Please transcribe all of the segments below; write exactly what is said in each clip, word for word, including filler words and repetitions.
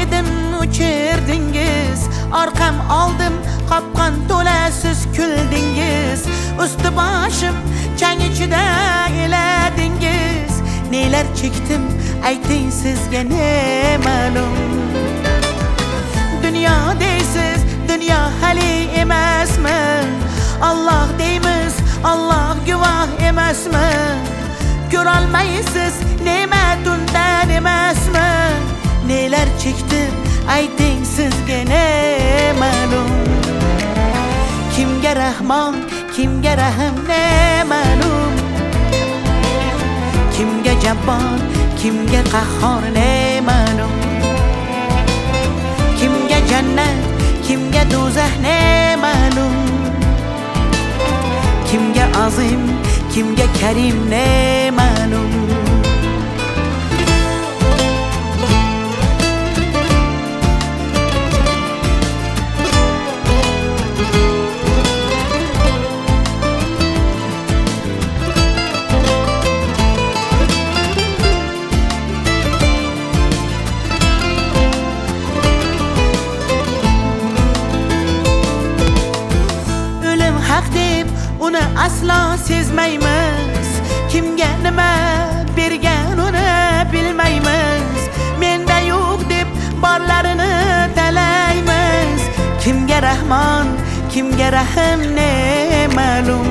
edim uchirdingiz, orqam oldim qopqon to'la siz kuldingiz. Usti boshim chang ichida eladingiz. Nelar chekdim ayting sizga ne ma'lum. Dunyo deysiz, dunyo hali emasmi? Allah deymiz, Allah guvoh emasmi? Ko'rolmaysiz ne'mat undan emasmi? Nelar chekdim ayting sizga ne ma'lum. Kimga rahmon, kimga rahm ne ma'lum. Kimga jabbor, kimga qahhor ne ma'lum. Kimga jannat, kimga do'zax ne ma'lum. Kimga azim, kimga karim ne ma'lum. Uni aslo sezmaymiz. Kimga nima bergan uni bilmaymiz. Menda yo'q deb borlarini talaymiz. Kimga rahmon, kimga rahm ne ma'lum.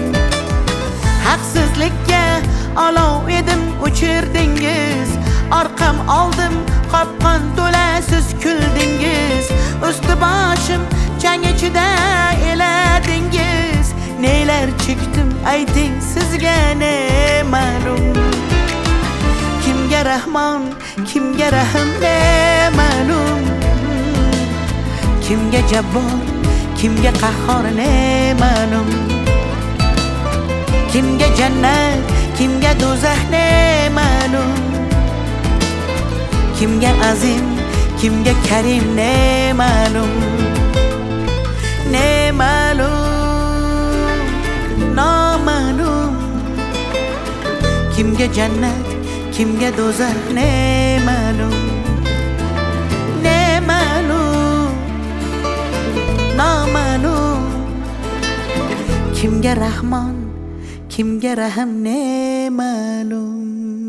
Haqsizlikka olov edim uchirdingiz, orqam oldim qopqon to'la siz kuldingiz. Usti boshim chang ichida eladingiz. Neler çektim ayting sizga ne ma'lum. Kimga rahmon, kimga rahm ne ma'lum. Kimga jabbor, kimga qahhor ne ma'lum. Kimga jannat, kimga do'zax ne ma'lum. Kimga azim, kimga karim ne ma'lum. Ne ma'lum, noma'lum. Kimga jannat, kimga do'zax ne ma'lum. Ne ma'lum, noma'lum. Kimga rahmon, kimga rahm ne ma'lum.